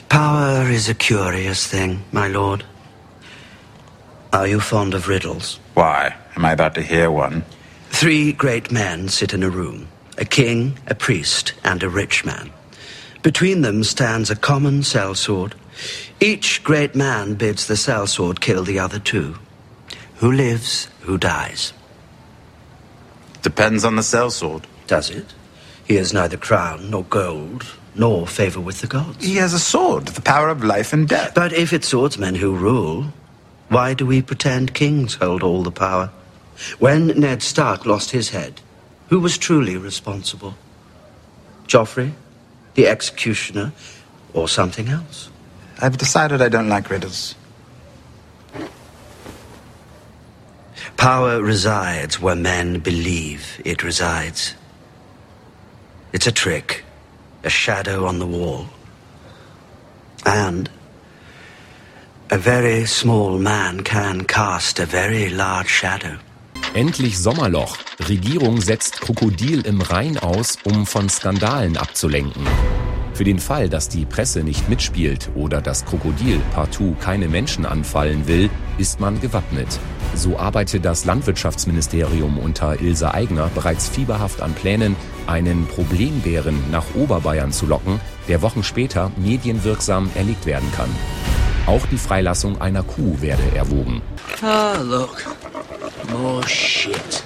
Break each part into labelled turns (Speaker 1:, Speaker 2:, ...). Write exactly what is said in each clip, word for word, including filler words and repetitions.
Speaker 1: Power is a curious thing, my lord. Are you fond of riddles?
Speaker 2: Why? Am I about to hear one?
Speaker 1: Three great men sit in a room. A king, a priest, and a rich man. Between them stands a common sellsword. Each great man bids the sellsword kill the other two. Who lives, who dies?
Speaker 2: Depends on the sellsword.
Speaker 1: Does it? He has neither crown nor gold, nor favor with the gods.
Speaker 2: He has a sword, the power of life and death.
Speaker 1: But if it's swordsmen who rule, why do we pretend kings hold all the power? When Ned Stark lost his head, who was truly responsible? Joffrey, the executioner, or something else?
Speaker 2: I've decided I don't like riddles.
Speaker 1: Power resides where men believe it resides. It's a trick, a shadow on the wall. And a very small man can cast a very large shadow.
Speaker 3: Endlich Sommerloch. Regierung setzt Krokodil im Rhein aus, um von Skandalen abzulenken. Für den Fall, dass die Presse nicht mitspielt oder das Krokodil partout keine Menschen anfallen will, ist man gewappnet. So arbeitet das Landwirtschaftsministerium unter Ilse Aigner bereits fieberhaft an Plänen, einen Problembären nach Oberbayern zu locken, der Wochen später medienwirksam erlegt werden kann. Auch die Freilassung einer Kuh werde erwogen.
Speaker 4: Ah, look. More shit.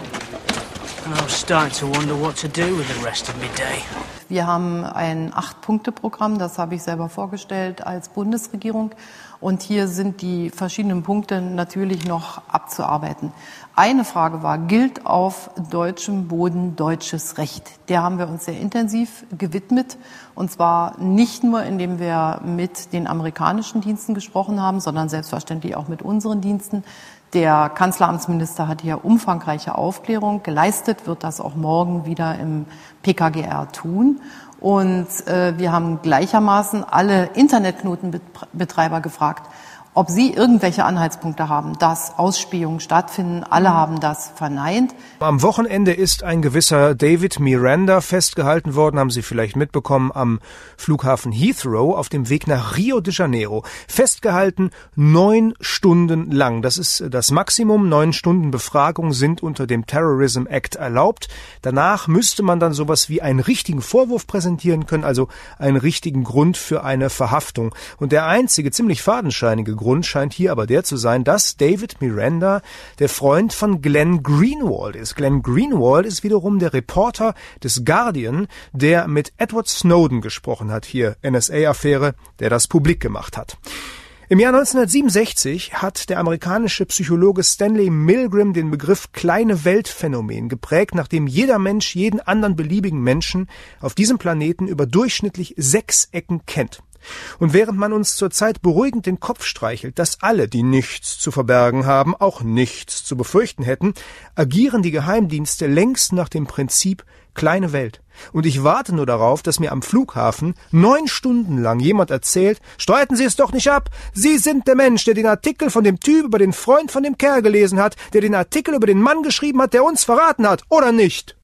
Speaker 4: I'm starting to wonder what to do with the rest of my day.
Speaker 5: Wir haben ein Acht-Punkte-Programm, das habe ich selber vorgestellt als Bundesregierung. Und hier sind die verschiedenen Punkte natürlich noch abzuarbeiten. Eine Frage war, gilt auf deutschem Boden deutsches Recht? Der haben wir uns sehr intensiv gewidmet. Und zwar nicht nur, indem wir mit den amerikanischen Diensten gesprochen haben, sondern selbstverständlich auch mit unseren Diensten. Der Kanzleramtsminister hat hier umfangreiche Aufklärung geleistet, wird das auch morgen wieder im P K G R tun. Und äh, wir haben gleichermaßen alle Internetknotenbetreiber gefragt, ob sie irgendwelche Anhaltspunkte haben, dass Ausspähungen stattfinden. Alle haben das verneint.
Speaker 6: Am Wochenende ist ein gewisser David Miranda festgehalten worden, haben Sie vielleicht mitbekommen, am Flughafen Heathrow auf dem Weg nach Rio de Janeiro. Festgehalten neun Stunden lang. Das ist das Maximum. Neun Stunden Befragung sind unter dem Terrorism Act erlaubt. Danach müsste man dann sowas wie einen richtigen Vorwurf präsentieren können, also einen richtigen Grund für eine Verhaftung. Und der einzige, ziemlich fadenscheinige Grund scheint hier aber der zu sein, dass David Miranda der Freund von Glenn Greenwald ist. Glenn Greenwald ist wiederum der Reporter des Guardian, der mit Edward Snowden gesprochen hat, hier N S A-Affäre, der das publik gemacht hat. Im Jahr neunzehnhundertsiebenundsechzig hat der amerikanische Psychologe Stanley Milgram den Begriff kleine Weltphänomen geprägt, nachdem jeder Mensch jeden anderen beliebigen Menschen auf diesem Planeten über durchschnittlich sechs Ecken kennt. Und während man uns zurzeit beruhigend den Kopf streichelt, dass alle, die nichts zu verbergen haben, auch nichts zu befürchten hätten, agieren die Geheimdienste längst nach dem Prinzip kleine Welt. Und ich warte nur darauf, dass mir am Flughafen neun Stunden lang jemand erzählt, streiten Sie es doch nicht ab, Sie sind der Mensch, der den Artikel von dem Typ über den Freund von dem Kerl gelesen hat, der den Artikel über den Mann geschrieben hat, der uns verraten hat, oder nicht?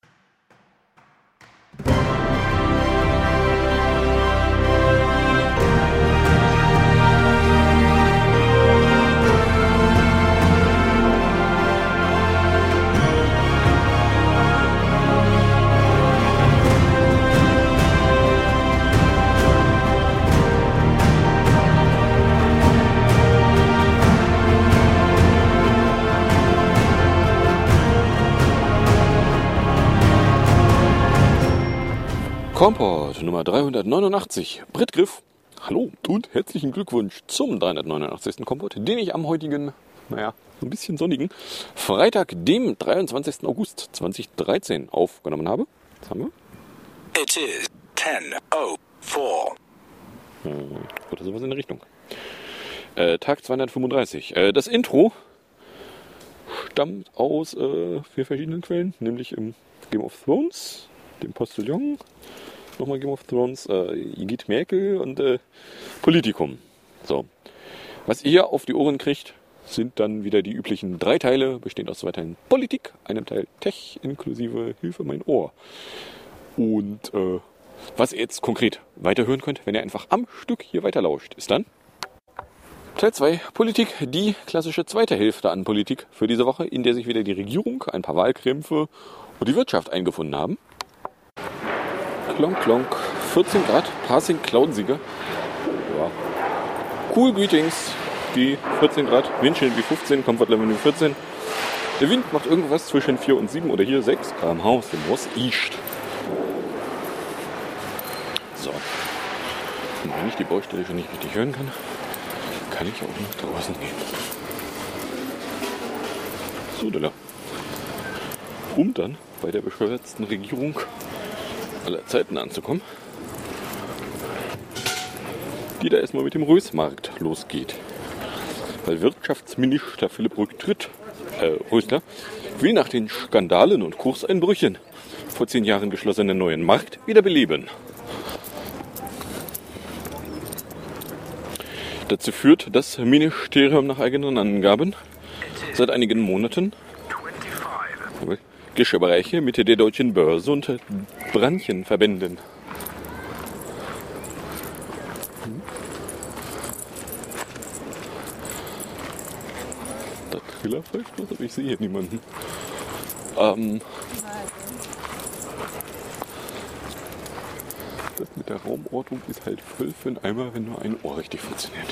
Speaker 7: Kompott Nummer dreihundertneunundachtzig. Britt Griff. Hallo und herzlichen Glückwunsch zum dreihundertneunundachtzigsten Kompott, den ich am heutigen, naja, ein bisschen sonnigen Freitag, dem dreiundzwanzigsten August zweitausenddreizehn aufgenommen habe. Was haben wir?
Speaker 8: It is ten oh four.
Speaker 7: Hm, oder sowas in der Richtung. Äh, Tag zweihundertfünfunddreißig. Äh, das Intro stammt aus äh, vier verschiedenen Quellen, nämlich im Game of Thrones, dem Postillon, nochmal Game of Thrones, äh, Igitt Merkel und äh, Politikum. So. Was ihr auf die Ohren kriegt, sind dann wieder die üblichen drei Teile, bestehend aus zwei Teilen Politik, einem Teil Tech inklusive Hilfe mein Ohr. Und äh, was ihr jetzt konkret weiterhören könnt, wenn ihr einfach am Stück hier weiter lauscht, ist dann Teil zwei, Politik, die klassische zweite Hälfte an Politik für diese Woche, in der sich wieder die Regierung, ein paar Wahlkämpfe und die Wirtschaft eingefunden haben. Klonk, klonk, vierzehn Grad, Passing Cloud-Sieger. Ja. Cool Greetings, die vierzehn Grad, Windchill wie fünfzehn, Comfort Level wie vierzehn. Der Wind macht irgendwas zwischen vier und sieben oder hier sechs Kilometer pro Stunde aus dem Northeast. So. Und wenn ich die Baustelle schon nicht richtig hören kann, kann ich auch nach draußen gehen. So, Dilla. Um dann bei der bescheuertsten Regierung aller Zeiten anzukommen, die da erstmal mit dem Rösmarkt losgeht. Weil Wirtschaftsminister Philipp Rücktritt, äh, Rösler will nach den Skandalen und Kurseinbrüchen vor zehn Jahren geschlossenen neuen Markt wieder beleben. Dazu führt das Ministerium nach eigenen Angaben seit einigen Monaten Geschäftsbereiche mit der Deutschen Börse und Branchenverbänden. Das Triller vielleicht was, aber ich sehe hier niemanden. Ähm, das mit der Raumordnung ist halt voll für einen Eimer, wenn nur ein Ohr richtig funktioniert.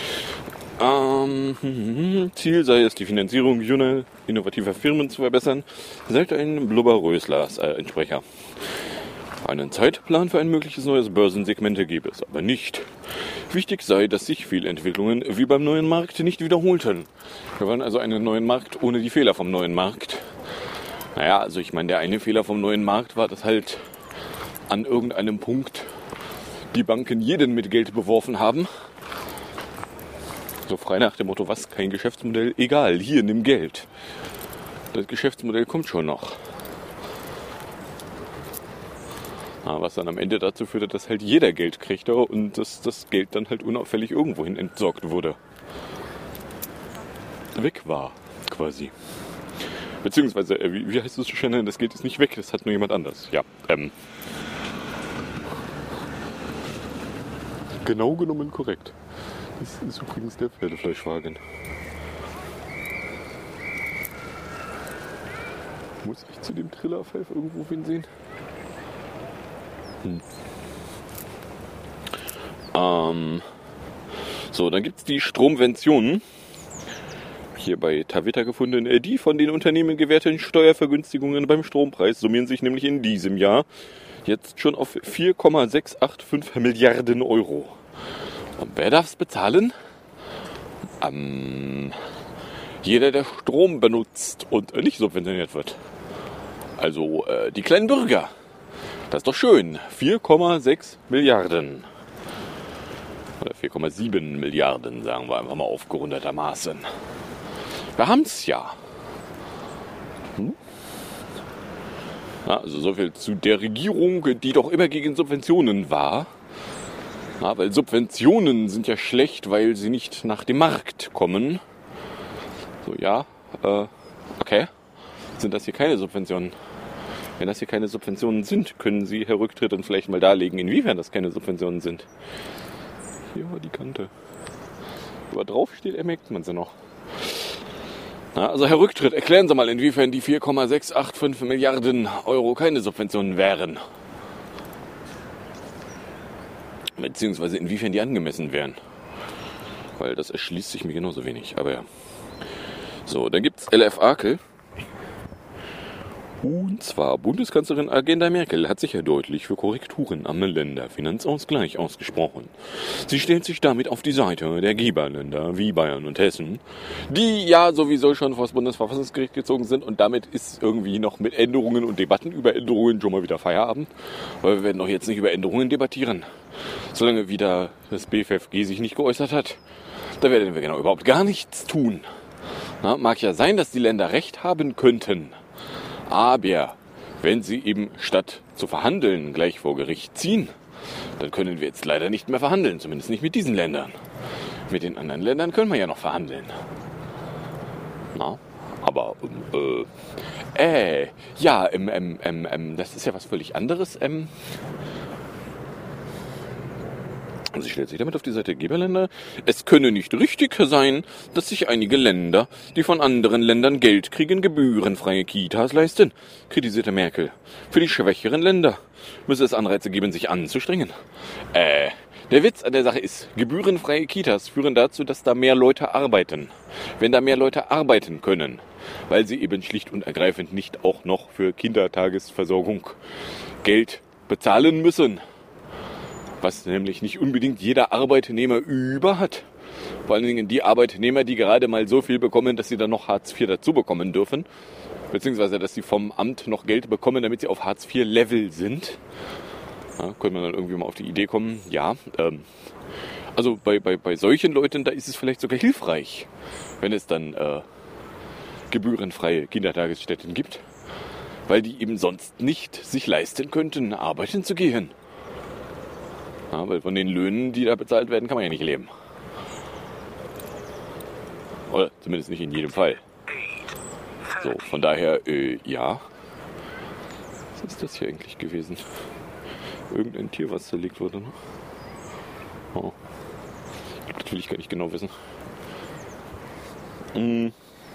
Speaker 7: Ähm, Ziel sei es, die Finanzierung junger, innovativer Firmen zu verbessern, sagt ein Blubber-Röslers äh, Entsprecher. Einen Zeitplan für ein mögliches neues Börsensegment gebe es aber nicht. Wichtig sei, dass sich Fehlentwicklungen wie beim neuen Markt nicht wiederholten. Wir wollen also einen neuen Markt ohne die Fehler vom neuen Markt. Naja, also ich meine, der eine Fehler vom neuen Markt war, dass halt an irgendeinem Punkt die Banken jeden mit Geld beworfen haben. So frei nach dem Motto, was, kein Geschäftsmodell? Egal, hier, nimm Geld. Das Geschäftsmodell kommt schon noch. Ja, was dann am Ende dazu führte, dass halt jeder Geld kriegte und dass das Geld dann halt unauffällig irgendwohin entsorgt wurde. Weg war, quasi. Beziehungsweise, äh, wie, wie heißt es so schön, das Geld ist nicht weg, das hat nur jemand anders. Ja, ähm. Genau genommen korrekt. Das ist übrigens der Pferdefleischwagen. Muss ich zu dem Trillerpfeif irgendwo wen sehen? Hm. Ähm. So, dann gibt es die Stromventionen. Hier bei Tavita gefunden. Die von den Unternehmen gewährten Steuervergünstigungen beim Strompreis summieren sich nämlich in diesem Jahr jetzt schon auf vier Komma sechs acht fünf Milliarden Euro. Und wer darf es bezahlen? Ähm, jeder, der Strom benutzt und nicht subventioniert wird. Also äh, die kleinen Bürger. Das ist doch schön. vier Komma sechs Milliarden. Oder vier Komma sieben Milliarden, sagen wir einfach mal aufgerundetermaßen. Wir haben es ja. Hm? Ja. Also so viel zu der Regierung, die doch immer gegen Subventionen war. Ja, weil Subventionen sind ja schlecht, weil sie nicht nach dem Markt kommen. So, ja, äh, okay. Sind das hier keine Subventionen? Wenn das hier keine Subventionen sind, können Sie, Herr Rücktritt, dann vielleicht mal darlegen, inwiefern das keine Subventionen sind. Hier war die Kante. Aber drauf steht, ermerkt man sie noch. Ja, also Herr Rücktritt, erklären Sie mal, inwiefern die vier Komma sechs acht fünf Milliarden Euro keine Subventionen wären. Beziehungsweise inwiefern die angemessen wären. Weil das erschließt sich mir genauso wenig. Aber ja. So, dann gibt's L F Akel. Und zwar Bundeskanzlerin Angela Merkel hat sich ja deutlich für Korrekturen am Länderfinanzausgleich ausgesprochen. Sie stellt sich damit auf die Seite der Geberländer wie Bayern und Hessen, die ja sowieso schon vor das Bundesverfassungsgericht gezogen sind, und damit ist irgendwie noch mit Änderungen und Debatten über Änderungen schon mal wieder Feierabend, weil wir werden doch jetzt nicht über Änderungen debattieren. Solange wieder das B F F G sich nicht geäußert hat, da werden wir genau überhaupt gar nichts tun. Na, mag ja sein, dass die Länder recht haben könnten. Aber wenn sie eben statt zu verhandeln gleich vor Gericht ziehen, dann können wir jetzt leider nicht mehr verhandeln, zumindest nicht mit diesen Ländern. Mit den anderen Ländern können wir ja noch verhandeln. Na, aber, äh, äh, ja, ähm, ähm, ähm, das ist ja was völlig anderes. Ähm, Und sie stellt sich damit auf die Seite der Geberländer. Es könne nicht richtig sein, dass sich einige Länder, die von anderen Ländern Geld kriegen, gebührenfreie Kitas leisten, kritisierte Merkel. Für die schwächeren Länder müsse es Anreize geben, sich anzustrengen. Äh, der Witz an der Sache ist, gebührenfreie Kitas führen dazu, dass da mehr Leute arbeiten. Wenn da mehr Leute arbeiten können, weil sie eben schlicht und ergreifend nicht auch noch für Kindertagesversorgung Geld bezahlen müssen, was nämlich nicht unbedingt jeder Arbeitnehmer über hat. Vor allen Dingen die Arbeitnehmer, die gerade mal so viel bekommen, dass sie dann noch Hartz vier dazu bekommen dürfen, beziehungsweise dass sie vom Amt noch Geld bekommen, damit sie auf Hartz vier Level sind. Ja, könnte man dann irgendwie mal auf die Idee kommen, ja, ähm, also bei, bei, bei solchen Leuten, da ist es vielleicht sogar hilfreich, wenn es dann äh, gebührenfreie Kindertagesstätten gibt, weil die eben sonst nicht sich leisten könnten, arbeiten zu gehen. Ja, weil von den Löhnen, die da bezahlt werden, kann man ja nicht leben. Oder zumindest nicht in jedem Fall. So, von daher, äh, ja. Was ist das hier eigentlich gewesen? Irgendein Tier, was zerlegt wurde, ne? Oh. Das will ich gar nicht genau wissen. Hm.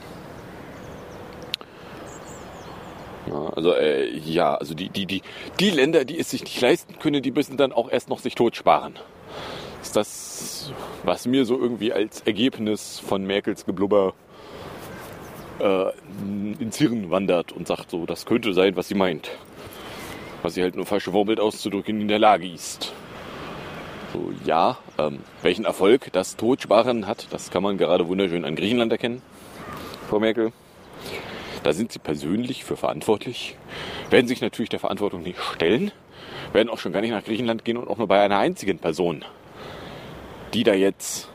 Speaker 7: Ja, also, äh, ja, also die, die, die, die Länder, die es sich nicht leisten können, die müssen dann auch erst noch sich totsparen. Ist das, was mir so irgendwie als Ergebnis von Merkels Geblubber äh, ins Hirn wandert und sagt so, das könnte sein, was sie meint. Was sie halt nur verschwurbelt auszudrücken in der Lage ist. So, ja, ähm, welchen Erfolg das Totsparen hat, das kann man gerade wunderschön an Griechenland erkennen, Frau Merkel. Da sind sie persönlich für verantwortlich, werden sich natürlich der Verantwortung nicht stellen, werden auch schon gar nicht nach Griechenland gehen und auch nur bei einer einzigen Person, die da jetzt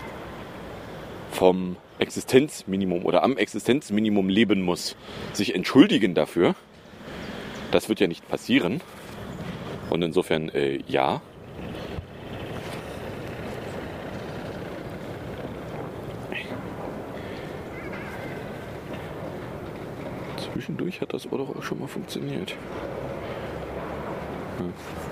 Speaker 7: vom Existenzminimum oder am Existenzminimum leben muss, sich entschuldigen dafür. Das wird ja nicht passieren. Und insofern, äh, ja. Zwischendurch hat das aber doch auch schon mal funktioniert. Hm.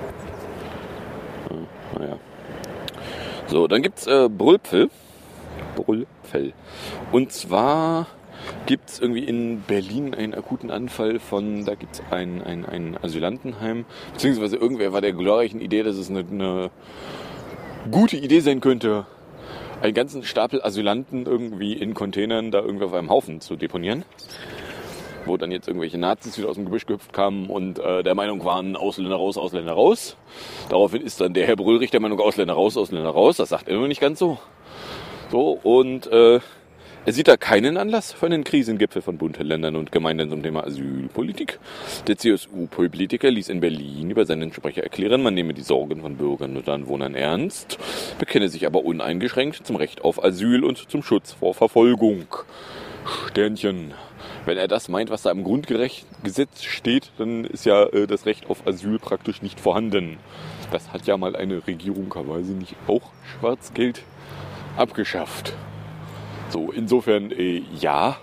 Speaker 7: Hm, naja. So, dann gibt's äh, Brüllpfel. Brüllpfel. Und zwar gibt es irgendwie in Berlin einen akuten Anfall von, da gibt es ein, ein, ein Asylantenheim, beziehungsweise irgendwer war der glorreichen Idee, dass es eine, eine gute Idee sein könnte, einen ganzen Stapel Asylanten irgendwie in Containern da irgendwie auf einem Haufen zu deponieren. Wo dann jetzt irgendwelche Nazis wieder aus dem Gebüsch gehüpft kamen und äh, der Meinung waren, Ausländer raus, Ausländer raus. Daraufhin ist dann der Herr Brüllrich der Meinung, Ausländer raus, Ausländer raus. Das sagt er nur nicht ganz so. So, und äh, er sieht da keinen Anlass für einen Krisengipfel von Bund, Ländern und Gemeinden zum Thema Asylpolitik. Der C S U-Politiker ließ in Berlin über seinen Sprecher erklären, man nehme die Sorgen von Bürgern und Anwohnern ernst, bekenne sich aber uneingeschränkt zum Recht auf Asyl und zum Schutz vor Verfolgung. Sternchen. Wenn er das meint, was da im Grundgesetz steht, dann ist ja äh, das Recht auf Asyl praktisch nicht vorhanden. Das hat ja mal eine Regierung, weiß ich nicht, auch Schwarzgeld abgeschafft. So, insofern, äh, ja.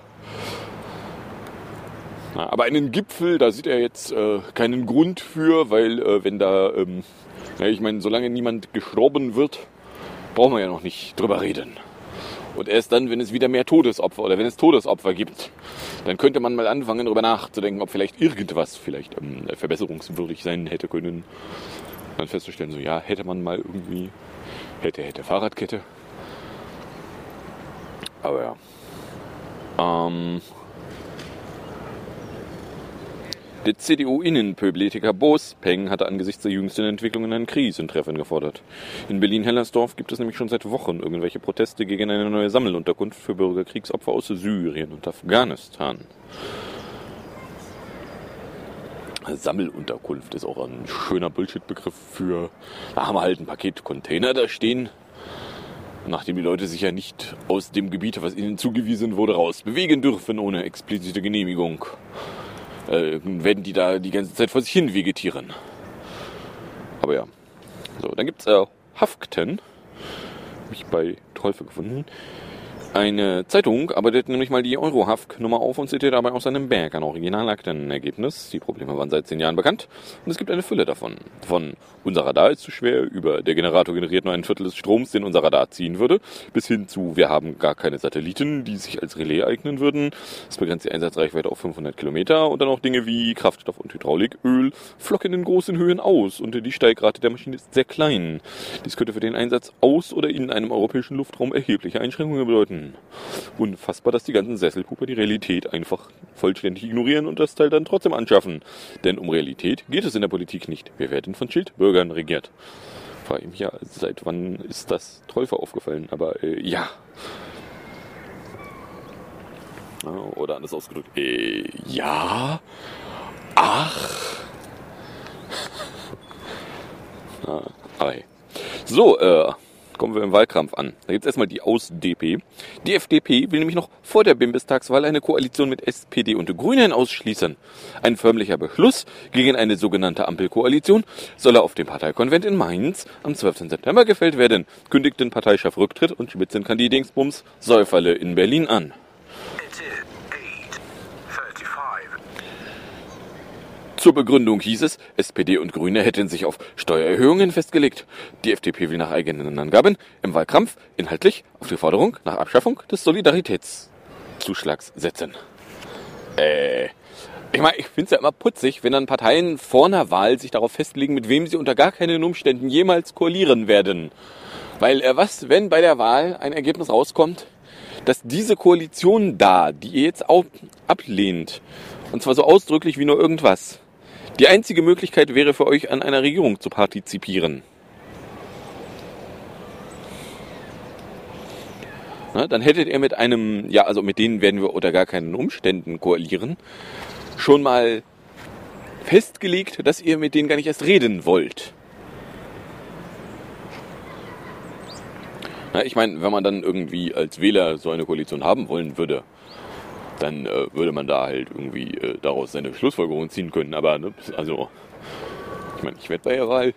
Speaker 7: Na, aber einen Gipfel, da sieht er jetzt äh, keinen Grund für, weil äh, wenn da, ähm, ja, ich meine, solange niemand gestorben wird, brauchen wir ja noch nicht drüber reden. Und erst dann, wenn es wieder mehr Todesopfer oder wenn es Todesopfer gibt, dann könnte man mal anfangen, darüber nachzudenken, ob vielleicht irgendwas vielleicht ähm, verbesserungswürdig sein hätte können. Dann festzustellen, so ja, hätte man mal irgendwie, hätte, hätte Fahrradkette. Aber ja. Ähm, der C D U-Innenpolitiker Bospeng hatte angesichts der jüngsten Entwicklungen ein Krisentreffen gefordert. In Berlin-Hellersdorf gibt es nämlich schon seit Wochen irgendwelche Proteste gegen eine neue Sammelunterkunft für Bürgerkriegsopfer aus Syrien und Afghanistan. Sammelunterkunft ist auch ein schöner Bullshit-Begriff für, da haben wir halt ein Paket Container da stehen, nachdem die Leute sich ja nicht aus dem Gebiet, was ihnen zugewiesen wurde, raus bewegen dürfen ohne explizite Genehmigung. Äh, werden die da die ganze Zeit vor sich hin vegetieren. Aber ja. So, dann gibt's äh, Hafkten. Habe ich bei Teufel gefunden. Eine Zeitung arbeitet nämlich mal die Eurohafk-Nummer auf und zitiert dabei aus einem Berg an Originalaktenergebnis. Die Probleme waren seit zehn Jahren bekannt und es gibt eine Fülle davon. Von unser Radar ist zu schwer, über der Generator generiert nur ein Viertel des Stroms, den unser Radar ziehen würde, bis hin zu wir haben gar keine Satelliten, die sich als Relais eignen würden. Es begrenzt die Einsatzreichweite auf fünfhundert Kilometer und dann auch Dinge wie Kraftstoff und Hydraulik, Öl flocken in großen Höhen aus und die Steigrate der Maschine ist sehr klein. Dies könnte für den Einsatz aus oder in einem europäischen Luftraum erhebliche Einschränkungen bedeuten. Unfassbar, dass die ganzen Sesselpuppe die Realität einfach vollständig ignorieren und das Teil dann trotzdem anschaffen. Denn um Realität geht es in der Politik nicht. Wir werden von Schildbürgern regiert. Frage ich mich ja, seit wann ist das Teufel aufgefallen? Aber äh, ja. Oder anders ausgedrückt. Äh, ja. Ach. Ah, aber hey. So, äh. kommen wir im Wahlkampf an. Da gibt es erstmal die Aus D P. Die F D P will nämlich noch vor der Bundestagswahl eine Koalition mit S P D und Grünen ausschließen. Ein förmlicher Beschluss gegen eine sogenannte Ampelkoalition solle auf dem Parteikonvent in Mainz am zwölften September gefällt werden, kündigten Parteichef Rücktritt und Spitzenkandidingsbums Säuferle in Berlin an. Zur Begründung hieß es, S P D und Grüne hätten sich auf Steuererhöhungen festgelegt. Die F D P will nach eigenen Angaben im Wahlkampf inhaltlich auf die Forderung nach Abschaffung des Solidaritätszuschlags setzen. Äh, ich meine, ich finde es ja immer putzig, wenn dann Parteien vor einer Wahl sich darauf festlegen, mit wem sie unter gar keinen Umständen jemals koalieren werden. Weil, äh, was, wenn bei der Wahl ein Ergebnis rauskommt, dass diese Koalition da, die ihr jetzt auch ablehnt, und zwar so ausdrücklich wie nur irgendwas, die einzige Möglichkeit wäre für euch, an einer Regierung zu partizipieren. Na, dann hättet ihr mit einem, ja, also mit denen werden wir unter gar keinen Umständen koalieren, schon mal festgelegt, dass ihr mit denen gar nicht erst reden wollt. Na, ich meine, wenn man dann irgendwie als Wähler so eine Koalition haben wollen würde, dann äh, würde man da halt irgendwie äh, daraus seine Schlussfolgerung ziehen können. Aber, ne, also, ich meine, ich werde bei der Wahl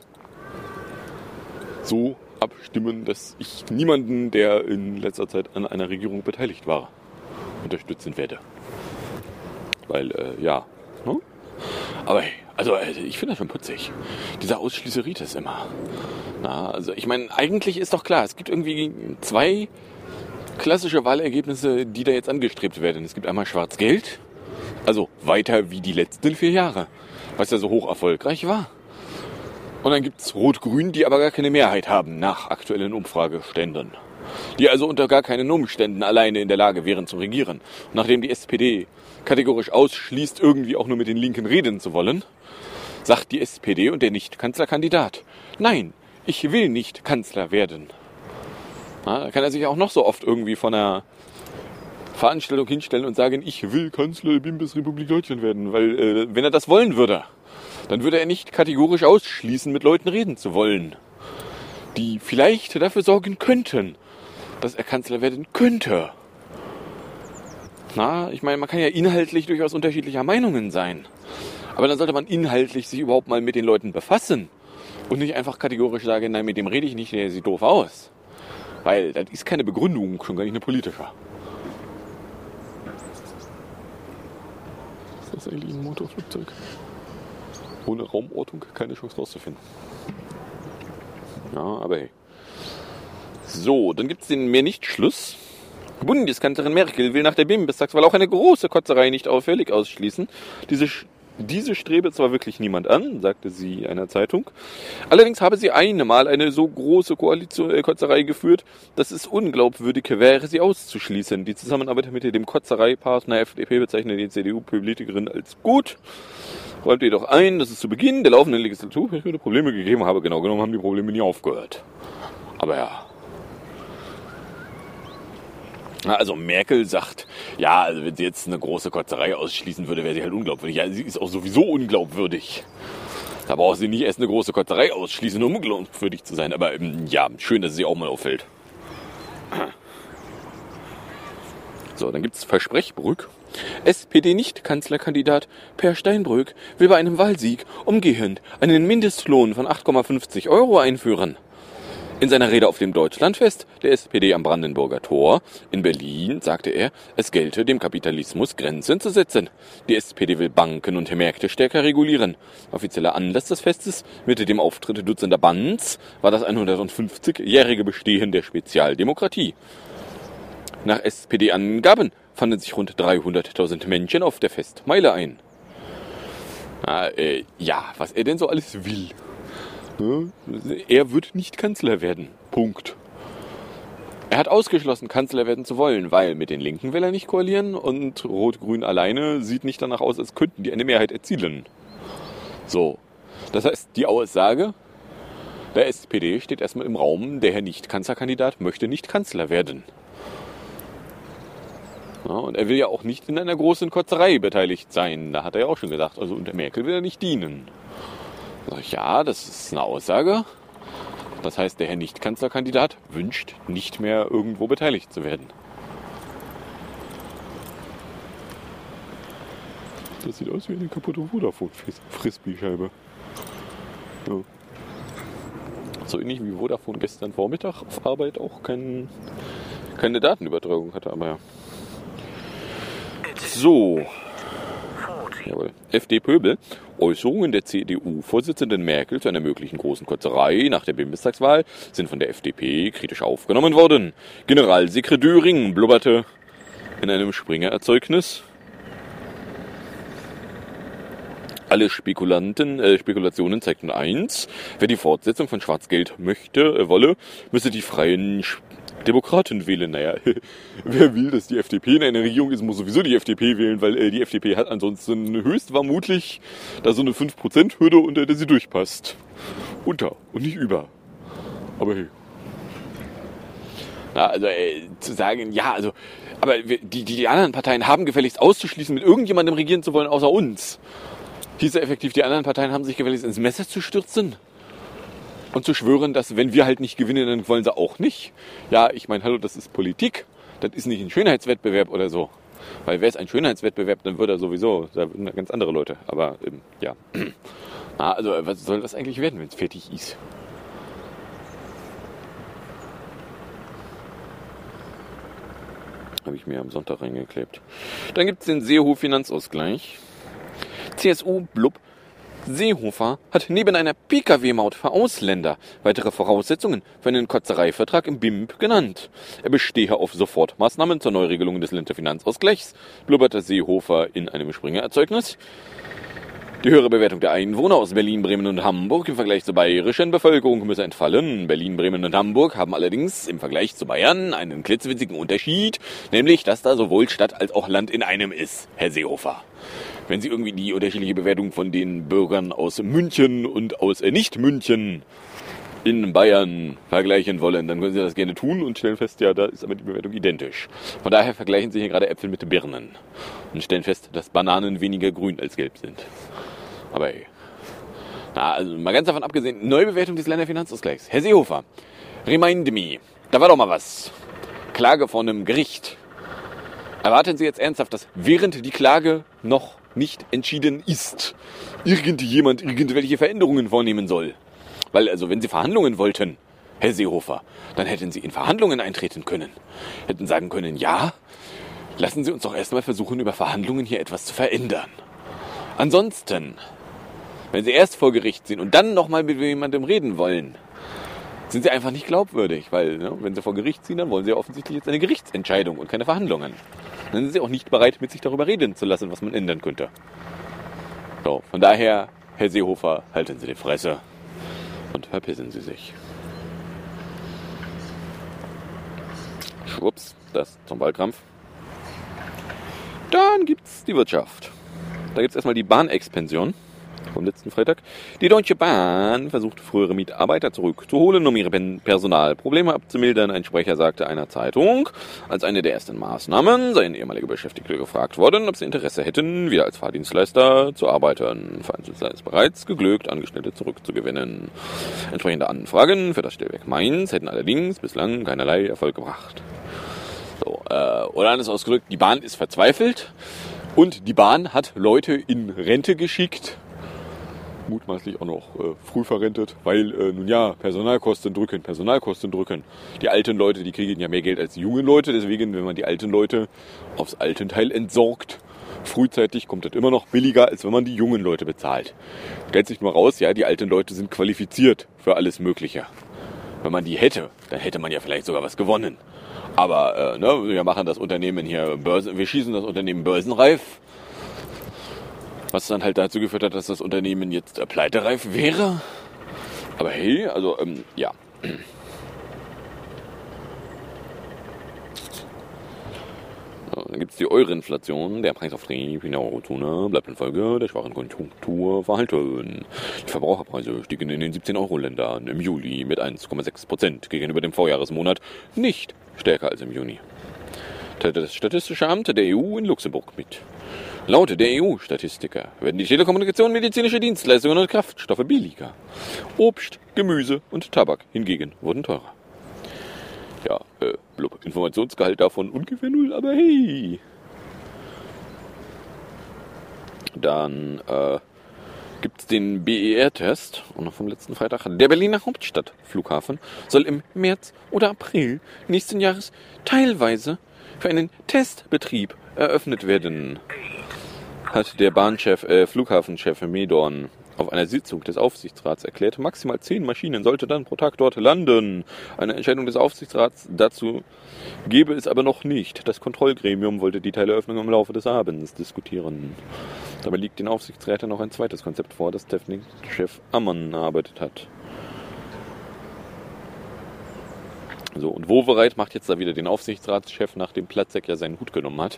Speaker 7: so abstimmen, dass ich niemanden, der in letzter Zeit an einer Regierung beteiligt war, unterstützen werde. Weil, äh, ja, ne? Aber hey, also, ich finde das schon putzig. Dieser Ausschließeritis immer. Na, also, ich meine, eigentlich ist doch klar, es gibt irgendwie zwei klassische Wahlergebnisse, die da jetzt angestrebt werden. Es gibt einmal Schwarz-Gelb, also weiter wie die letzten vier Jahre, was ja so hoch erfolgreich war. Und dann gibt es Rot-Grün, die aber gar keine Mehrheit haben nach aktuellen Umfrageständen. Die also unter gar keinen Umständen alleine in der Lage wären zu regieren. Und nachdem die S P D kategorisch ausschließt, irgendwie auch nur mit den Linken reden zu wollen, sagt die S P D und der Nicht-Kanzlerkandidat: Nein, ich will nicht Kanzler werden. Na, da kann er sich auch noch so oft irgendwie von einer Veranstaltung hinstellen und sagen, ich will Kanzler der Bundesrepublik Deutschland werden. Weil, äh, wenn er das wollen würde, dann würde er nicht kategorisch ausschließen, mit Leuten reden zu wollen, die vielleicht dafür sorgen könnten, dass er Kanzler werden könnte. Na, ich meine, man kann ja inhaltlich durchaus unterschiedlicher Meinungen sein. Aber dann sollte man inhaltlich sich überhaupt mal mit den Leuten befassen und nicht einfach kategorisch sagen, nein, mit dem rede ich nicht, der sieht doof aus. Weil das ist keine Begründung, schon gar nicht eine politische. Ist das eigentlich ein Motorflugzeug? Ohne Raumortung keine Chance rauszufinden. Ja, aber hey. So, dann gibt es den Mehr-Nicht-Schluss. Bundeskanzlerin Merkel will nach der Bundestagswahl auch eine große Kotzerei nicht auffällig ausschließen. Diese Diese strebe zwar wirklich niemand an, sagte sie einer Zeitung. Allerdings habe sie einmal eine so große Koalition, äh, Kotzerei geführt, dass es unglaubwürdig wäre, sie auszuschließen. Die Zusammenarbeit mit dem Kotzereipartner F D P bezeichnet die C D U-Politikerin als gut. Räumt jedoch ein, dass es zu Beginn der laufenden Legislaturperiode Probleme gegeben habe. Genau genommen haben die Probleme nie aufgehört. Aber ja. Also Merkel sagt, ja, also wenn sie jetzt eine große Kotzerei ausschließen würde, wäre sie halt unglaubwürdig. Ja, sie ist auch sowieso unglaubwürdig. Da braucht sie nicht erst eine große Kotzerei ausschließen, um unglaubwürdig zu sein. Aber ähm, ja, schön, dass sie auch mal auffällt. So, dann gibt's Versprechbrück. S P D-Nicht-Kanzlerkandidat Per Steinbrück will bei einem Wahlsieg umgehend einen Mindestlohn von acht Komma fünfzig Euro einführen. In seiner Rede auf dem Deutschlandfest der S P D am Brandenburger Tor in Berlin sagte er, es gelte dem Kapitalismus Grenzen zu setzen. Die S P D will Banken und Märkte stärker regulieren. Offizieller Anlass des Festes mit dem Auftritt Dutzender Bands war das hundertfünfzigjährige Bestehen der Spezialdemokratie. Nach S P D-Angaben fanden sich rund dreihunderttausend Menschen auf der Festmeile ein. Na, äh, ja, was er denn so alles will. Ne? Er wird nicht Kanzler werden. Punkt. Er hat ausgeschlossen, Kanzler werden zu wollen, weil mit den Linken will er nicht koalieren und Rot-Grün alleine sieht nicht danach aus, als könnten die eine Mehrheit erzielen. So. Das heißt, die Aussage der S P D steht erstmal im Raum, der Herr Nicht-Kanzlerkandidat möchte nicht Kanzler werden. Ja, und er will ja auch nicht in einer großen Kotzerei beteiligt sein. Da hat er ja auch schon gesagt, also unter Merkel will er nicht dienen. Sag ich, ja, das ist eine Aussage. Das heißt, der Herr Nicht-Kanzlerkandidat wünscht, nicht mehr irgendwo beteiligt zu werden. Das sieht aus wie eine kaputte Vodafone-Frisbee-Scheibe. Ja. So ähnlich wie Vodafone gestern Vormittag auf Arbeit auch kein, keine Datenübertragung hatte, aber ja. So. Jawohl. F D Pöbel. Äußerungen der C D U-Vorsitzenden Merkel zu einer möglichen großen Kotzerei nach der Bundestagswahl sind von der F D P kritisch aufgenommen worden. Generalsekretär Döring blubberte in einem Springer-Erzeugnis: Alle Spekulanten, äh, Spekulationen zeigten eins: Wer die Fortsetzung von Schwarzgeld möchte, äh, wolle, müsse die freien Sch- Demokraten wählen. Naja, wer will, dass die F D P in einer Regierung ist, muss sowieso die F D P wählen, weil äh, die F D P hat ansonsten höchstvermutlich da so eine fünf Prozent Hürde, unter der sie durchpasst. Unter und nicht über. Aber hey. Na, also äh, zu sagen, ja, also, aber wir, die, die anderen Parteien haben gefälligst auszuschließen, mit irgendjemandem regieren zu wollen, außer uns. Hieß ja effektiv, die anderen Parteien haben sich gefälligst ins Messer zu stürzen. Und zu schwören, dass wenn wir halt nicht gewinnen, dann wollen sie auch nicht. Ja, ich meine, hallo, das ist Politik. Das ist nicht ein Schönheitswettbewerb oder so. Weil wäre es ein Schönheitswettbewerb, dann würde er sowieso, da würden ganz andere Leute. Aber, ähm, ja. Na, also, was soll das eigentlich werden, wenn es fertig ist? Habe ich mir am Sonntag reingeklebt. Dann gibt es den Seehof-Finanzausgleich. C S U-Blub. Seehofer hat neben einer Pkw-Maut für Ausländer weitere Voraussetzungen für einen Kotzereivertrag im B I M P genannt. Er bestehe auf Sofortmaßnahmen zur Neuregelung des Länderfinanzausgleichs, blubberte Seehofer in einem Springer-Erzeugnis. Die höhere Bewertung der Einwohner aus Berlin, Bremen und Hamburg im Vergleich zur bayerischen Bevölkerung müsse entfallen. Berlin, Bremen und Hamburg haben allerdings im Vergleich zu Bayern einen klitzewitzigen Unterschied, nämlich, dass da sowohl Stadt als auch Land in einem ist, Herr Seehofer. Wenn Sie irgendwie die unterschiedliche Bewertung von den Bürgern aus München und aus äh, Nicht-München in Bayern vergleichen wollen, dann können Sie das gerne tun und stellen fest, ja, da ist aber die Bewertung identisch. Von daher vergleichen Sie hier gerade Äpfel mit Birnen und stellen fest, dass Bananen weniger grün als gelb sind. Aber ey. Na, also mal ganz davon abgesehen, Neubewertung des Länderfinanzausgleichs. Herr Seehofer, remind me, da war doch mal was. Klage vor einem Gericht. Erwarten Sie jetzt ernsthaft, dass während die Klage noch nicht entschieden ist, irgendjemand irgendwelche Veränderungen vornehmen soll? Weil, also, wenn Sie Verhandlungen wollten, Herr Seehofer, dann hätten Sie in Verhandlungen eintreten können. Hätten sagen können, ja, lassen Sie uns doch erstmal versuchen, über Verhandlungen hier etwas zu verändern. Ansonsten, wenn Sie erst vor Gericht sind und dann nochmal mit jemandem reden wollen, sind Sie einfach nicht glaubwürdig, weil, ne, wenn Sie vor Gericht ziehen, dann wollen Sie ja offensichtlich jetzt eine Gerichtsentscheidung und keine Verhandlungen. Dann sind Sie auch nicht bereit, mit sich darüber reden zu lassen, was man ändern könnte. So, von daher, Herr Seehofer, halten Sie die Fresse und verpissen Sie sich. Schwupps, das zum Wahlkampf. Dann gibt's die Wirtschaft. Da gibt's erstmal die Bahnexpansion vom letzten Freitag. Die Deutsche Bahn versucht, frühere Mitarbeiter zurückzuholen, um ihre Personalprobleme abzumildern. Ein Sprecher sagte einer Zeitung, als eine der ersten Maßnahmen seien ehemalige Beschäftigte gefragt worden, ob sie Interesse hätten, wieder als Fahrdienstleister zu arbeiten. Vereinzelt sei es bereits geglückt, Angestellte zurückzugewinnen. Entsprechende Anfragen für das Stellwerk Mainz hätten allerdings bislang keinerlei Erfolg gebracht. So, äh, oder anders ausgedrückt, die Bahn ist verzweifelt und die Bahn hat Leute in Rente geschickt, mutmaßlich auch noch äh, früh verrentet, weil, äh, nun ja, Personalkosten drücken, Personalkosten drücken. Die alten Leute, die kriegen ja mehr Geld als die jungen Leute, deswegen, wenn man die alten Leute aufs Altenteil entsorgt, frühzeitig kommt das immer noch billiger, als wenn man die jungen Leute bezahlt. Stellt sich nur raus, ja, die alten Leute sind qualifiziert für alles Mögliche. Wenn man die hätte, dann hätte man ja vielleicht sogar was gewonnen. Aber, äh, ne, wir machen das Unternehmen hier, Börse, wir schießen das Unternehmen börsenreif, was dann halt dazu geführt hat, dass das Unternehmen jetzt äh, pleitereif wäre. Aber hey, also, ähm, ja. Dann gibt es die Euro-Inflation. Der Preisauftrieb in der Eurozone bleibt infolge der schwachen Konjunktur verhalten. Die Verbraucherpreise stiegen in den siebzehn-Euro-Ländern im Juli mit eins Komma sechs Prozent gegenüber dem Vorjahresmonat nicht stärker als im Juni. Teilte das Statistische Amt der E U in Luxemburg mit. Laut der E U-Statistiker werden die Telekommunikation, medizinische Dienstleistungen und Kraftstoffe billiger. Obst, Gemüse und Tabak hingegen wurden teurer. Ja, äh, blub, Informationsgehalt davon ungefähr null, aber hey. Dann äh, gibt es den B E R-Test, und noch vom letzten Freitag. Der Berliner Hauptstadtflughafen soll im März oder April nächsten Jahres teilweise für einen Testbetrieb eröffnet werden, hat der Bahnchef, äh, Flughafenchef Medorn auf einer Sitzung des Aufsichtsrats erklärt. Maximal zehn Maschinen sollte dann pro Tag dort landen. Eine Entscheidung des Aufsichtsrats dazu gebe es aber noch nicht. Das Kontrollgremium wollte die Teileröffnung im Laufe des Abends diskutieren. Dabei liegt den Aufsichtsräten noch ein zweites Konzept vor, das Technikchef Ammann erarbeitet hat. So, und Wowereit macht jetzt da wieder den Aufsichtsratschef, nachdem Platzek ja seinen Hut genommen hat.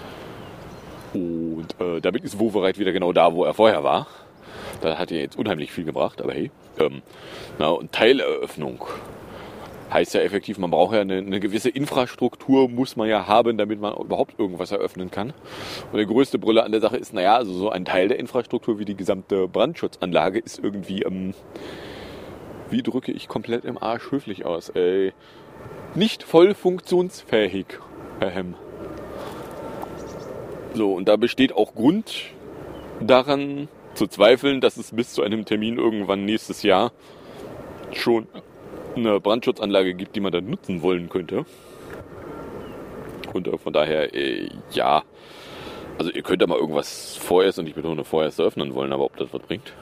Speaker 7: Und äh, damit ist Wowereit wieder genau da, wo er vorher war. Da hat er jetzt unheimlich viel gebracht, aber hey. Ähm, na, und Teileröffnung heißt ja effektiv, man braucht ja eine, eine gewisse Infrastruktur, muss man ja haben, damit man überhaupt irgendwas eröffnen kann. Und der größte Brüller an der Sache ist, naja, also so ein Teil der Infrastruktur wie die gesamte Brandschutzanlage ist irgendwie, ähm, wie drücke ich komplett im Arsch höflich aus, ey, nicht voll funktionsfähig. Ähm. So, und da besteht auch Grund daran zu zweifeln, dass es bis zu einem Termin irgendwann nächstes Jahr schon eine Brandschutzanlage gibt, die man dann nutzen wollen könnte. Und äh, von daher, äh, ja, also ihr könnt da mal irgendwas vorerst, und ich betone vorerst eröffnen wollen, aber ob das was bringt.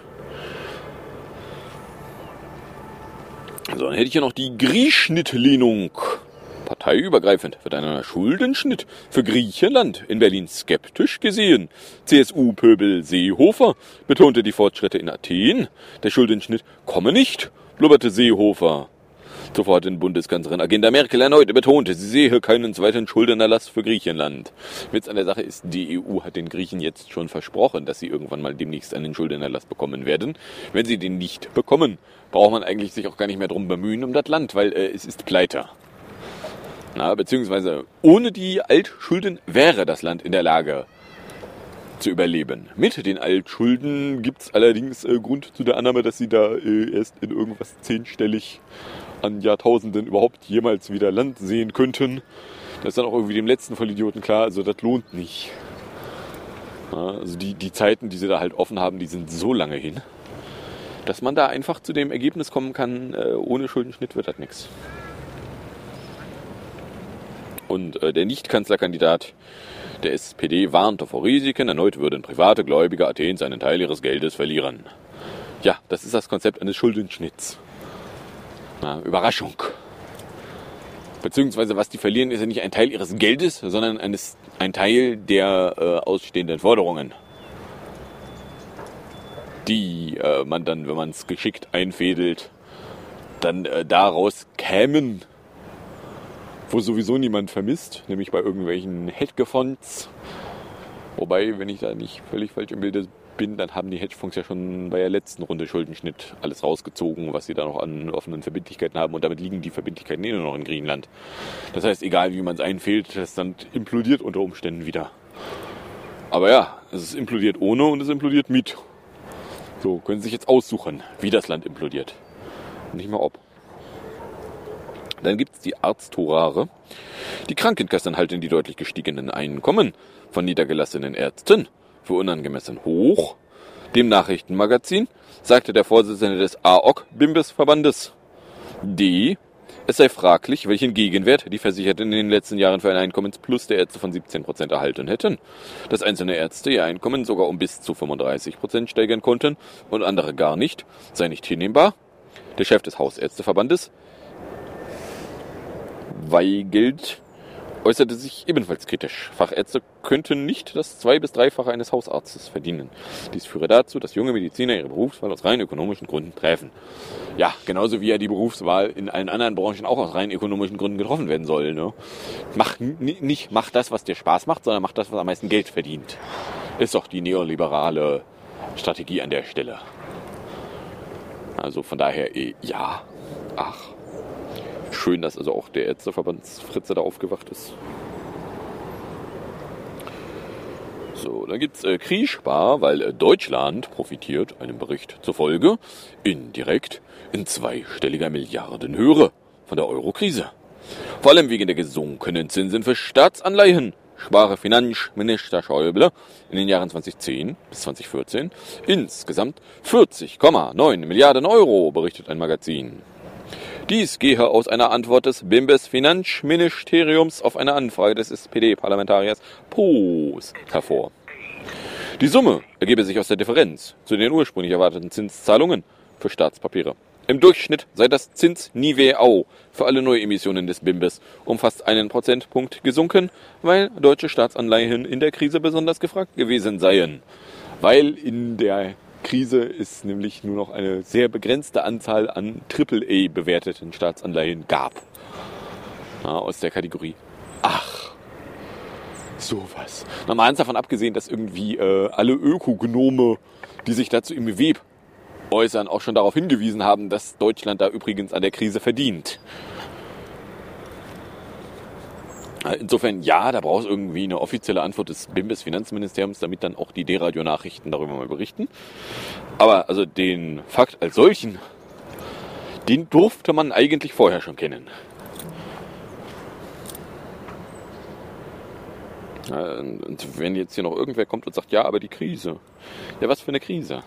Speaker 7: So, dann hätte ich ja noch die Griechenschnittlehnung. Parteiübergreifend wird ein Schuldenschnitt für Griechenland in Berlin skeptisch gesehen. C S U-Pöbel Seehofer betonte die Fortschritte in Athen. Der Schuldenschnitt komme nicht, blubberte Seehofer. Zuvor hat Bundeskanzlerin Angela Merkel erneut betonte, sie sehe keinen zweiten Schuldenerlass für Griechenland. Witz an der Sache ist, die E U hat den Griechen jetzt schon versprochen, dass sie irgendwann mal demnächst einen Schuldenerlass bekommen werden. Wenn sie den nicht bekommen, braucht man eigentlich sich auch gar nicht mehr drum bemühen um das Land, weil äh, es ist pleite. Na, beziehungsweise ohne die Altschulden wäre das Land in der Lage zu überleben. Mit den Altschulden gibt es allerdings äh, Grund zu der Annahme, dass sie da äh, erst in irgendwas zehnstellig an Jahrtausenden überhaupt jemals wieder Land sehen könnten. Das ist dann auch irgendwie dem letzten Vollidioten klar, also das lohnt nicht. Ja, also die, die Zeiten, die sie da halt offen haben, die sind so lange hin, dass man da einfach zu dem Ergebnis kommen kann, äh, ohne Schuldenschnitt wird das nichts. Und äh, der Nicht-Kanzlerkandidat der S P D warnte vor Risiken, erneut würden private Gläubiger Athens einen Teil ihres Geldes verlieren. Ja, das ist das Konzept eines Schuldenschnitts. Na, Überraschung. Beziehungsweise was die verlieren, ist ja nicht ein Teil ihres Geldes, sondern eines, ein Teil der äh, ausstehenden Forderungen, die äh, man dann, wenn man es geschickt einfädelt, dann äh, daraus kämen, wo sowieso niemand vermisst, nämlich bei irgendwelchen Hedgefonds. Wobei, wenn ich da nicht völlig falsch im Bilde bin, dann haben die Hedgefonds ja schon bei der letzten Runde Schuldenschnitt alles rausgezogen, was sie da noch an offenen Verbindlichkeiten haben. Und damit liegen die Verbindlichkeiten eh nur noch in Griechenland. Das heißt, egal wie man es einfädelt, das dann implodiert unter Umständen wieder. Aber ja, es implodiert ohne und es implodiert mit. So, können Sie sich jetzt aussuchen, wie das Land implodiert. Nicht mal ob. Dann gibt es die Arzthonorare. Die Krankenkassen halten die deutlich gestiegenen Einkommen von niedergelassenen Ärzten für unangemessen hoch. Dem Nachrichtenmagazin sagte der Vorsitzende des A O K-Bimbis-Verbandes D., es sei fraglich, welchen Gegenwert die Versicherten in den letzten Jahren für ein Einkommensplus der Ärzte von siebzehn Prozent erhalten hätten. Dass einzelne Ärzte ihr Einkommen sogar um bis zu fünfunddreißig Prozent steigern konnten und andere gar nicht, sei nicht hinnehmbar. Der Chef des Hausärzteverbandes, Weigelt, äußerte sich ebenfalls kritisch. Fachärzte könnten nicht das zwei- bis dreifache eines Hausarztes verdienen. Dies führe dazu, dass junge Mediziner ihre Berufswahl aus rein ökonomischen Gründen treffen. Ja, genauso wie ja die Berufswahl in allen anderen Branchen auch aus rein ökonomischen Gründen getroffen werden soll. Ne? Mach n- nicht mach das, was dir Spaß macht, sondern mach das, was am meisten Geld verdient. Ist doch die neoliberale Strategie an der Stelle. Also von daher, eh, ja, ach. Schön, dass also auch der Ärzteverbandsfritze da aufgewacht ist. So, dann gibt's äh, Kriegspar, weil äh, Deutschland profitiert, einem Bericht zufolge, indirekt in zweistelliger Milliardenhöhe von der Eurokrise. Vor allem wegen der gesunkenen Zinsen für Staatsanleihen spare Finanzminister Schäuble in den Jahren zweitausendzehn bis zweitausendvierzehn insgesamt vierzig Komma neun Milliarden Euro, berichtet ein Magazin. Dies gehe aus einer Antwort des Bimbis-Finanzministeriums auf eine Anfrage des S P D-Parlamentariers Poos hervor. Die Summe ergebe sich aus der Differenz zu den ursprünglich erwarteten Zinszahlungen für Staatspapiere. Im Durchschnitt sei das Zinsniveau für alle Neuemissionen des Bimbis um fast einen Prozentpunkt gesunken, weil deutsche Staatsanleihen in der Krise besonders gefragt gewesen seien. Weil in der Krise ist nämlich nur noch eine sehr begrenzte Anzahl an Triple A bewerteten Staatsanleihen gab. Ja, aus der Kategorie ach, sowas. Na, mal ganz davon abgesehen, dass irgendwie äh, alle Ökognome, die sich dazu im W E B äußern, auch schon darauf hingewiesen haben, dass Deutschland da übrigens an der Krise verdient. Insofern, ja, da braucht es irgendwie eine offizielle Antwort des Bimbis-Finanzministeriums, damit dann auch die D-Radio-Nachrichten darüber mal berichten. Aber also den Fakt als solchen, den durfte man eigentlich vorher schon kennen. Und wenn jetzt hier noch irgendwer kommt und sagt, ja, aber die Krise. Ja, was für eine Krise?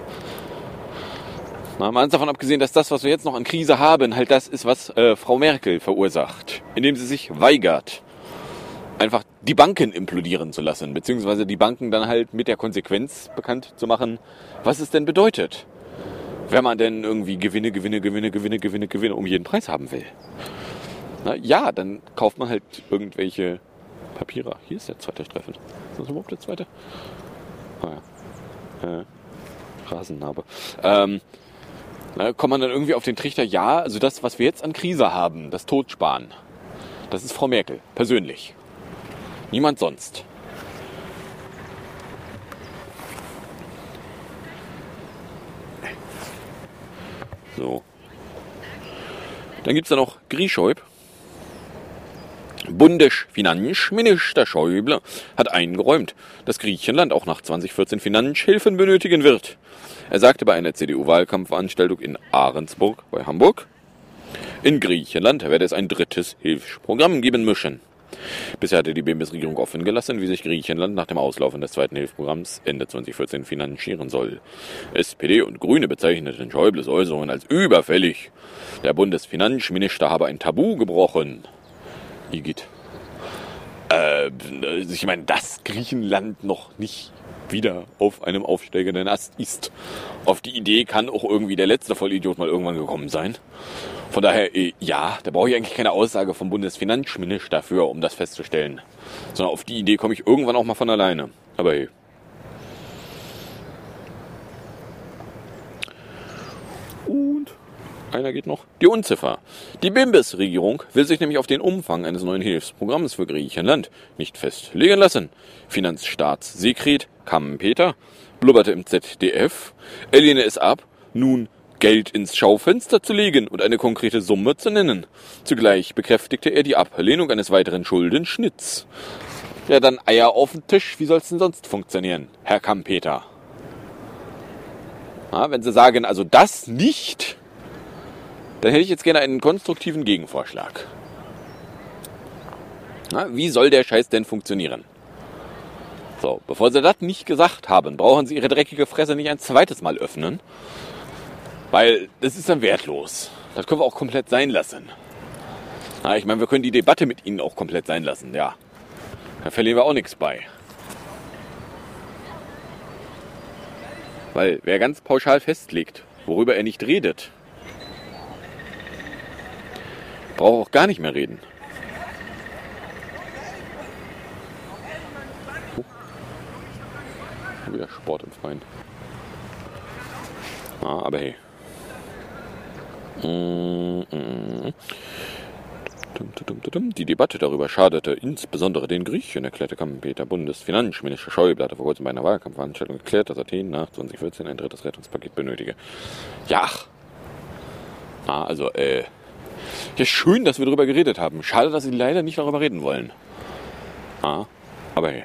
Speaker 7: Na, mal davon abgesehen, dass das, was wir jetzt noch an Krise haben, halt das ist, was äh, Frau Merkel verursacht, indem sie sich weigert, einfach die Banken implodieren zu lassen, beziehungsweise die Banken dann halt mit der Konsequenz bekannt zu machen, was es denn bedeutet, wenn man denn irgendwie Gewinne, Gewinne, Gewinne, Gewinne, Gewinne, Gewinne um jeden Preis haben will. Na, ja, dann kauft man halt irgendwelche Papiere. Hier ist der zweite Streifen. Ist das überhaupt der zweite? Ah ja. Äh, Rasennarbe. Ähm, Na, kommt man dann irgendwie auf den Trichter, ja, also das, was wir jetzt an Krise haben, das Totsparen, das ist Frau Merkel, persönlich. Niemand sonst. So. Dann gibt es da noch Griesscheub. Bundesfinanzminister Schäuble hat eingeräumt, dass Griechenland auch nach zweitausendvierzehn Finanzhilfen benötigen wird. Er sagte bei einer C D U-Wahlkampfveranstaltung in Ahrensburg bei Hamburg, in Griechenland werde es ein drittes Hilfsprogramm geben müssen. Bisher hatte die Bimbis-Regierung offen gelassen, wie sich Griechenland nach dem Auslaufen des zweiten Hilfsprogramms Ende zweitausendvierzehn finanzieren soll. S P D und Grüne bezeichneten Schäubles Äußerungen als überfällig. Der Bundesfinanzminister habe ein Tabu gebrochen. Igitt. Äh, ich meine, dass Griechenland noch nicht wieder auf einem aufsteigenden Ast ist. Auf die Idee kann auch irgendwie der letzte Vollidiot mal irgendwann gekommen sein. Von daher, äh, ja, da brauche ich eigentlich keine Aussage vom Bundesfinanzminister dafür, um das festzustellen. Sondern auf die Idee komme ich irgendwann auch mal von alleine. Aber hey. Und einer geht noch. Die Unziffer. Die Bimbis-Regierung will sich nämlich auf den Umfang eines neuen Hilfsprogramms für Griechenland nicht festlegen lassen. Finanzstaatssekret Kampeter blubberte im Z D F, er lehne es ab, nun Geld ins Schaufenster zu legen und eine konkrete Summe zu nennen. Zugleich bekräftigte er die Ablehnung eines weiteren Schuldenschnitts. Ja, dann Eier auf den Tisch, wie soll es denn sonst funktionieren, Herr Kampeter? Na, wenn Sie sagen, also das nicht, dann hätte ich jetzt gerne einen konstruktiven Gegenvorschlag. Na, wie soll der Scheiß denn funktionieren? So, bevor Sie das nicht gesagt haben, brauchen Sie Ihre dreckige Fresse nicht ein zweites Mal öffnen. Weil das ist dann wertlos. Das können wir auch komplett sein lassen. Na, ich meine, wir können die Debatte mit Ihnen auch komplett sein lassen, ja. Da verlieren wir auch nichts bei. Weil wer ganz pauschal festlegt, worüber er nicht redet, braucht auch gar nicht mehr reden. Oh. Wieder Sport im Freien. Ah, aber hey. Mm-mm. Die Debatte darüber schadete insbesondere den Griechen, erklärte Kampeter Bundesfinanzminister Schäuble, hatte vor kurzem bei einer Wahlkampfveranstaltung erklärt, dass Athen nach zwanzig vierzehn ein drittes Rettungspaket benötige. Ja, ah, also, äh, ja, schön, dass wir darüber geredet haben. Schade, dass Sie leider nicht darüber reden wollen. Ah, aber hey.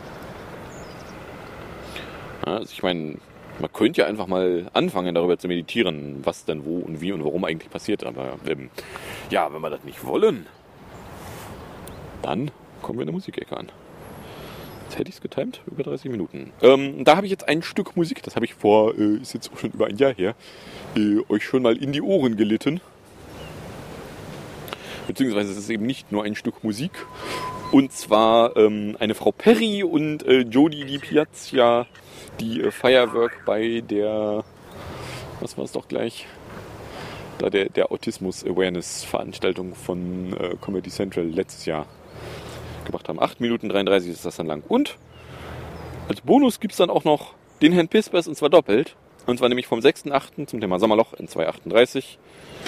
Speaker 7: Ja, also ich meine, man könnte ja einfach mal anfangen, darüber zu meditieren, was denn wo und wie und warum eigentlich passiert. Aber ähm, ja, wenn wir das nicht wollen, dann kommen wir in der Musikecke an. Jetzt hätte ich es getimt, über dreißig Minuten. Ähm, da habe ich jetzt ein Stück Musik, das habe ich vor, äh, ist jetzt auch schon über ein Jahr her, äh, euch schon mal in die Ohren gelitten. Beziehungsweise es ist eben nicht nur ein Stück Musik. Und zwar ähm, eine Frau Perry und äh, Jody Di Piazza, die äh, Firework bei der, was war es doch gleich, da der, der Autismus-Awareness-Veranstaltung von äh, Comedy Central letztes Jahr gemacht haben. acht Minuten dreiunddreißig ist das dann lang. Und als Bonus gibt es dann auch noch den Herrn Pispers, und zwar doppelt. Und zwar nämlich vom sechsten achten zum Thema Sommerloch in zwei achtunddreißig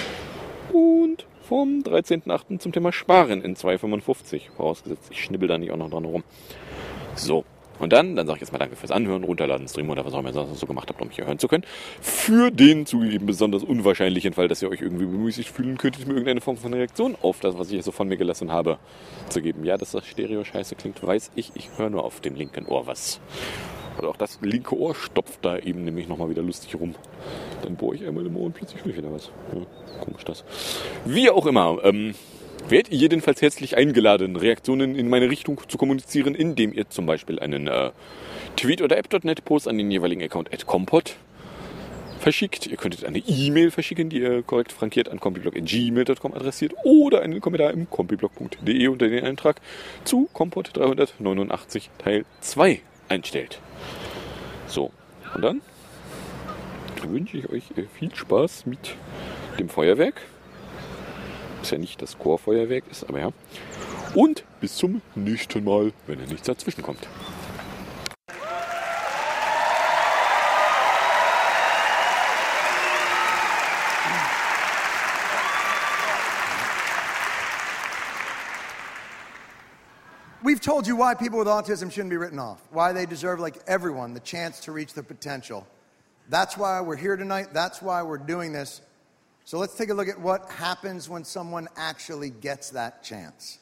Speaker 7: und vom dreizehnten achten zum Thema Sparen in zwei fünfundfünfzig. Vorausgesetzt, ich schnibbel da nicht auch noch dran rum. So, und dann, dann sage ich jetzt mal danke fürs Anhören, runterladen, streamen oder was auch immer ihr so gemacht habt, um mich hier hören zu können. Für den zugegeben besonders unwahrscheinlichen Fall, dass ihr euch irgendwie bemüßigt fühlen könntet, mir irgendeine Form von Reaktion auf das, was ich hier so von mir gelassen habe, zu geben. Ja, dass das Stereo scheiße klingt, weiß ich. Ich höre nur auf dem linken Ohr was. Oder auch das linke Ohr stopft da eben nämlich nochmal wieder lustig rum. Dann bohre ich einmal im Ohr und plötzlich höre ich wieder was. Ja, komisch das. Wie auch immer, ähm, werdet ihr jedenfalls herzlich eingeladen, Reaktionen in meine Richtung zu kommunizieren, indem ihr zum Beispiel einen äh, Tweet oder app Punkt net Post an den jeweiligen Account at compot verschickt. Ihr könntet eine E-Mail verschicken, die ihr korrekt frankiert an compiblog at gmail punkt com adressiert oder einen Kommentar im compiblog punkt de unter den Eintrag zu Compot dreihundertneunundachtzig Teil zwei einstellt. So, und dann wünsche ich euch viel Spaß mit dem Feuerwerk. Ist ja nicht das Chorfeuerwerk ist, aber ja. Und bis zum nächsten Mal, wenn ja nichts dazwischen kommt.
Speaker 9: We've told you why people with autism shouldn't be written off, why they deserve, like everyone, the chance to reach their potential. That's why we're here tonight. That's why we're doing this. So let's take a look at what happens when someone actually gets that chance.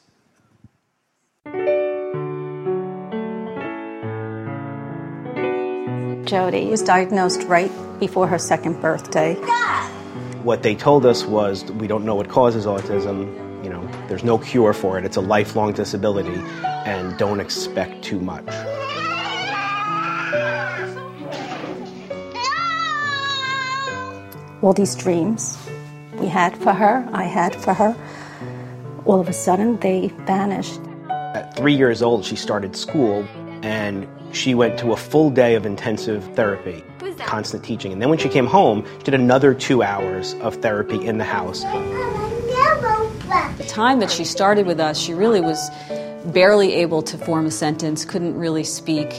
Speaker 10: Jody was diagnosed right before her second birthday.
Speaker 11: What they told us was, we don't know what causes autism. You know, there's no cure for it. It's a lifelong disability, and don't expect too much.
Speaker 10: All these dreams we had for her, I had for her, all of a sudden they vanished.
Speaker 11: At three years old, she started school, and she went to a full day of intensive therapy, constant teaching. And then when she came home, she did another two hours of therapy in the house.
Speaker 12: The time that she started with us, she really was barely able to form a sentence, couldn't really speak.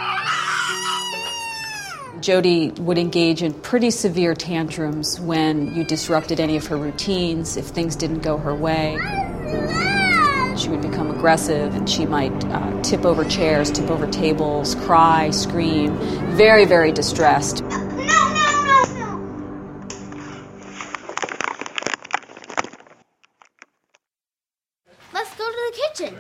Speaker 12: Jody would engage in pretty severe tantrums when you disrupted any of her routines, if things didn't go her way. She would become aggressive, and she might uh, tip over chairs, tip over tables, cry, scream, very, very distressed.
Speaker 13: Let's go to the kitchen.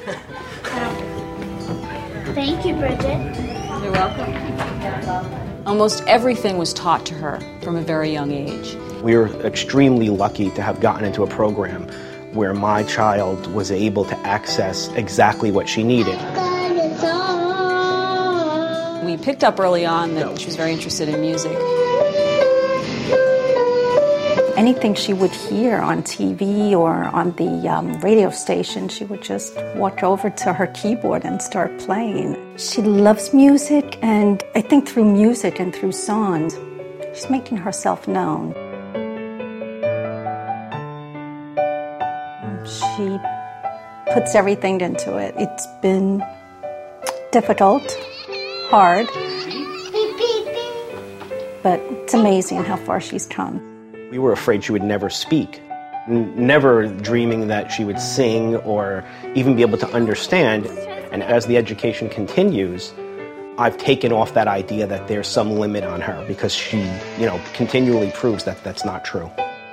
Speaker 13: Thank you, Bridget.
Speaker 12: You're welcome. Almost everything was taught to her from a very young age.
Speaker 11: We were extremely lucky to have gotten into a program where my child was able to access exactly what she needed.
Speaker 12: we picked up early on that she was very interested in music.
Speaker 10: Anything she would hear on T V or on the um, radio station, she would just walk over to her keyboard and start playing. She loves music, and I think through music and through songs, she's making herself known. She puts everything into it. It's been difficult, hard, but it's amazing how far she's come.
Speaker 11: We were afraid she would never speak, n- never dreaming that she would sing or even be able to understand. And as the education continues, I've taken off that idea that there's some limit on her because she, you know, continually proves that that's not true.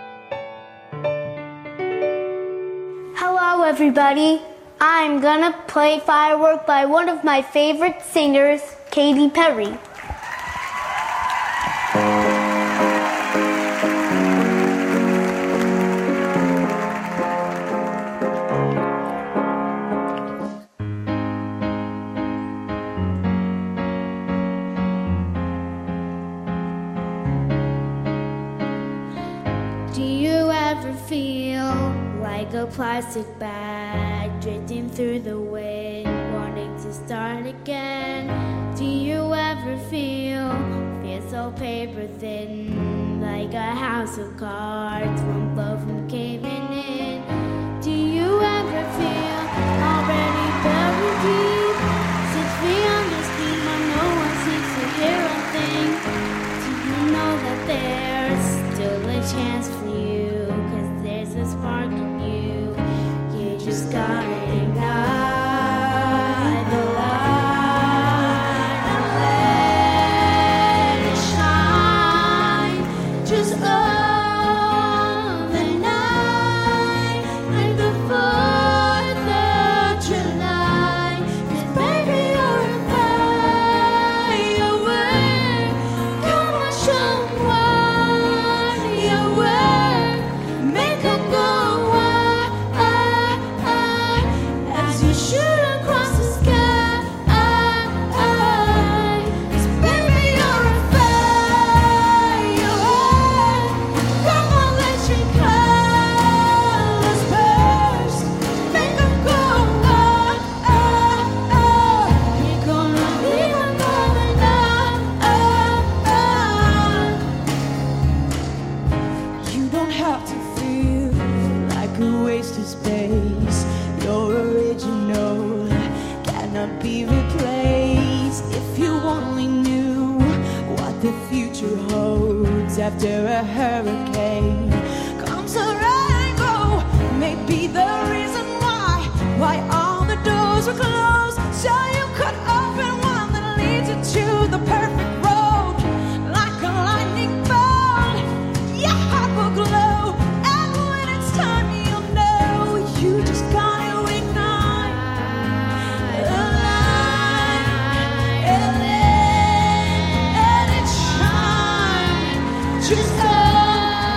Speaker 13: Hello, everybody. I'm gonna play Firework by one of my favorite singers, Katy Perry.
Speaker 14: A plastic bag drifting through the wind, wanting to start again. Do you ever feel feel so paper thin, like a house of cards, one blow from caving in? Do you ever feel already buried deep, six feet under steam, but no one seems to hear a thing? Do you know that there's still a chance for you, 'cause there's a spark in you? Just gotta ignite the light and let it shine. Just all the night, like the fourth of July. 'Cause baby, you're a firework. Come on, show 'em what you're worth. Make 'em go wild. Shoot across the sky, cause baby you're a firework. Come on, let your colors burst. Make 'em go wild. You're gonna leave 'em going out. You don't have to feel like a waste of space. You're original, cannot be replaced. If you only knew what the future holds after a hurricane comes a rainbow, maybe the reason why why all the doors were closed, so you could open one that leads you to the perfect road. Like a lightning bolt, your heart will glow, and when it's time you'll know you just got just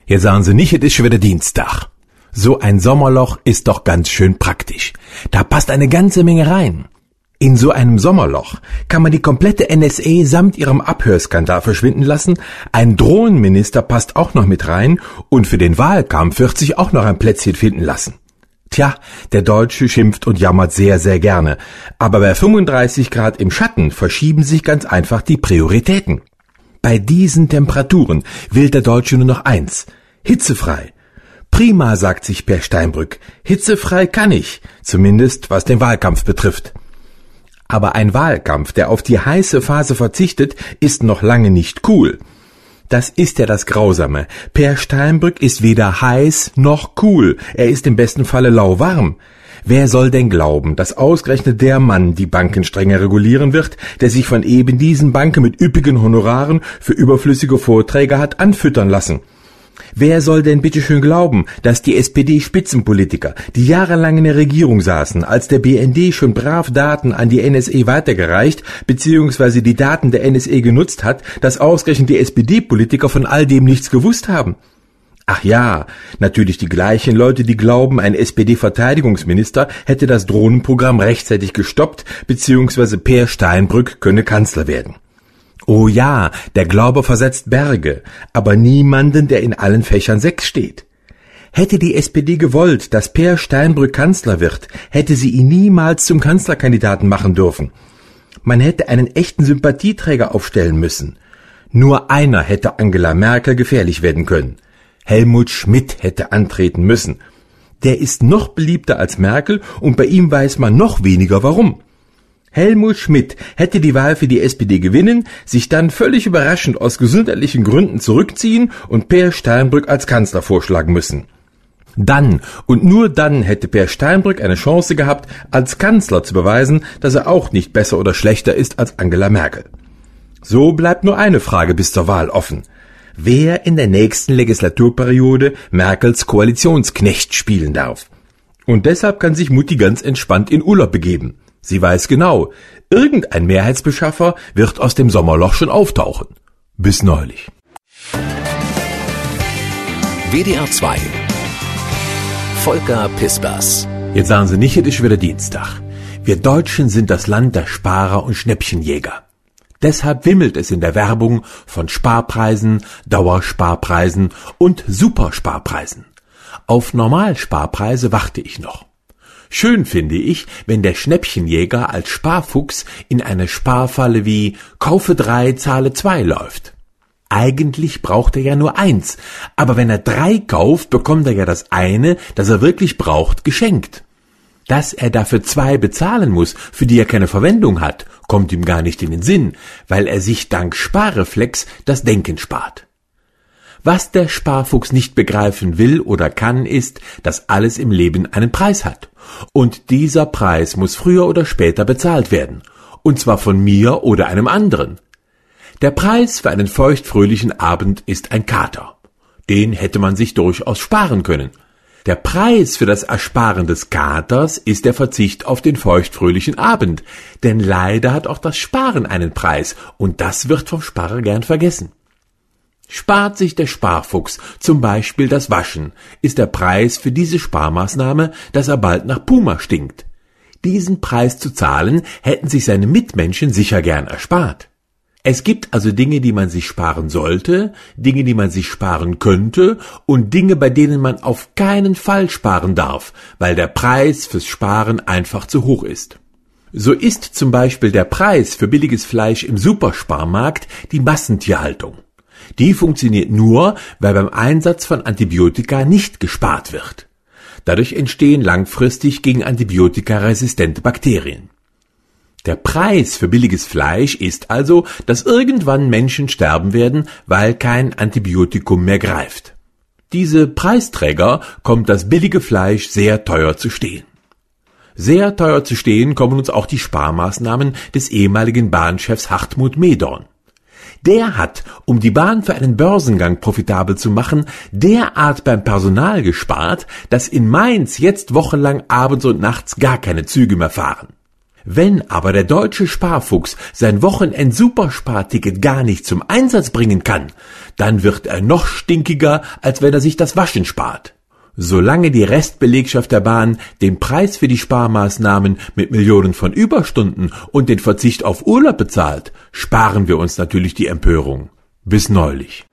Speaker 15: Jetzt sagen Sie nicht, es ist schon wieder Dienstag. So ein Sommerloch ist doch ganz schön praktisch. Da passt eine ganze Menge rein. In so einem Sommerloch kann man die komplette N S A samt ihrem Abhörskandal verschwinden lassen, ein Drohnenminister passt auch noch mit rein und für den Wahlkampf wird sich auch noch ein Plätzchen finden lassen. Tja, der Deutsche schimpft und jammert sehr, sehr gerne, aber bei fünfunddreißig Grad im Schatten verschieben sich ganz einfach die Prioritäten. Bei diesen Temperaturen will der Deutsche nur noch eins: hitzefrei. Prima, sagt sich Per Steinbrück, hitzefrei kann ich, zumindest was den Wahlkampf betrifft. Aber ein Wahlkampf, der auf die heiße Phase verzichtet, ist noch lange nicht cool. Das ist ja das Grausame. Per Steinbrück ist weder heiß noch cool. Er ist im besten Falle lauwarm. Wer soll denn glauben, dass ausgerechnet der Mann die Banken strenger regulieren wird, der sich von eben diesen Banken mit üppigen Honoraren für überflüssige Vorträge hat anfüttern lassen? Wer soll denn bitteschön glauben, dass die S P D-Spitzenpolitiker, die jahrelang in der Regierung saßen, als der B N D schon brav Daten an die N S A weitergereicht bzw. die Daten der N S A genutzt hat, dass ausgerechnet die S P D-Politiker von all dem nichts gewusst haben? Ach ja, natürlich die gleichen Leute, die glauben, ein S P D-Verteidigungsminister hätte das Drohnenprogramm rechtzeitig gestoppt bzw. Per Steinbrück könne Kanzler werden. Oh ja, der Glaube versetzt Berge, aber niemanden, der in allen Fächern sechs steht. Hätte die S P D gewollt, dass Per Steinbrück Kanzler wird, hätte sie ihn niemals zum Kanzlerkandidaten machen dürfen. Man hätte einen echten Sympathieträger aufstellen müssen. Nur einer hätte Angela Merkel gefährlich werden können. Helmut Schmidt hätte antreten müssen. Der ist noch beliebter als Merkel und bei ihm weiß man noch weniger warum. Helmut Schmidt hätte die Wahl für die S P D gewinnen, sich dann völlig überraschend aus gesundheitlichen Gründen zurückziehen und Per Steinbrück als Kanzler vorschlagen müssen. Dann und nur dann hätte Per Steinbrück eine Chance gehabt, als Kanzler zu beweisen, dass er auch nicht besser oder schlechter ist als Angela Merkel. So bleibt nur eine Frage bis zur Wahl offen: Wer in der nächsten Legislaturperiode Merkels Koalitionsknecht spielen darf? Und deshalb kann sich Mutti ganz entspannt in Urlaub begeben. Sie weiß genau, irgendein Mehrheitsbeschaffer wird aus dem Sommerloch schon auftauchen. Bis neulich.
Speaker 3: W D R zwei. Volker Pispers.
Speaker 15: Jetzt sagen Sie nicht, es ist wieder Dienstag. Wir Deutschen sind das Land der Sparer und Schnäppchenjäger. Deshalb wimmelt es in der Werbung von Sparpreisen, Dauersparpreisen und Supersparpreisen. Auf Normalsparpreise warte ich noch. Schön finde ich, wenn der Schnäppchenjäger als Sparfuchs in eine Sparfalle wie Kaufe drei, zahle zwei läuft. Eigentlich braucht er ja nur eins, aber wenn er drei kauft, bekommt er ja das eine, das er wirklich braucht, geschenkt. Dass er dafür zwei bezahlen muss, für die er keine Verwendung hat, kommt ihm gar nicht in den Sinn, weil er sich dank Sparreflex das Denken spart. Was der Sparfuchs nicht begreifen will oder kann, ist, dass alles im Leben einen Preis hat. Und dieser Preis muss früher oder später bezahlt werden. Und zwar von mir oder einem anderen. Der Preis für einen feuchtfröhlichen Abend ist ein Kater. Den hätte man sich durchaus sparen können. Der Preis für das Ersparen des Katers ist der Verzicht auf den feuchtfröhlichen Abend. Denn leider hat auch das Sparen einen Preis. Und das wird vom Sparer gern vergessen. Spart sich der Sparfuchs zum Beispiel das Waschen, ist der Preis für diese Sparmaßnahme, dass er bald nach Puma stinkt. Diesen Preis zu zahlen, hätten sich seine Mitmenschen sicher gern erspart. Es gibt also Dinge, die man sich sparen sollte, Dinge, die man sich sparen könnte und Dinge, bei denen man auf keinen Fall sparen darf, weil der Preis fürs Sparen einfach zu hoch ist. So ist zum Beispiel der Preis für billiges Fleisch im Supersparmarkt die Massentierhaltung. Die funktioniert nur, weil beim Einsatz von Antibiotika nicht gespart wird. Dadurch entstehen langfristig gegen Antibiotika resistente Bakterien. Der Preis für billiges Fleisch ist also, dass irgendwann Menschen sterben werden, weil kein Antibiotikum mehr greift. Diese Preisträger kommt das billige Fleisch sehr teuer zu stehen. Sehr teuer zu stehen kommen uns auch die Sparmaßnahmen des ehemaligen Bahnchefs Hartmut Medorn. Der hat, um die Bahn für einen Börsengang profitabel zu machen, derart beim Personal gespart, dass in Mainz jetzt wochenlang abends und nachts gar keine Züge mehr fahren. Wenn aber der deutsche Sparfuchs sein Wochenend-Supersparticket gar nicht zum Einsatz bringen kann, dann wird er noch stinkiger, als wenn er sich das Waschen spart. Solange die Restbelegschaft der Bahn den Preis für die Sparmaßnahmen mit Millionen von Überstunden und den Verzicht auf Urlaub bezahlt, sparen wir uns natürlich die Empörung. Bis neulich.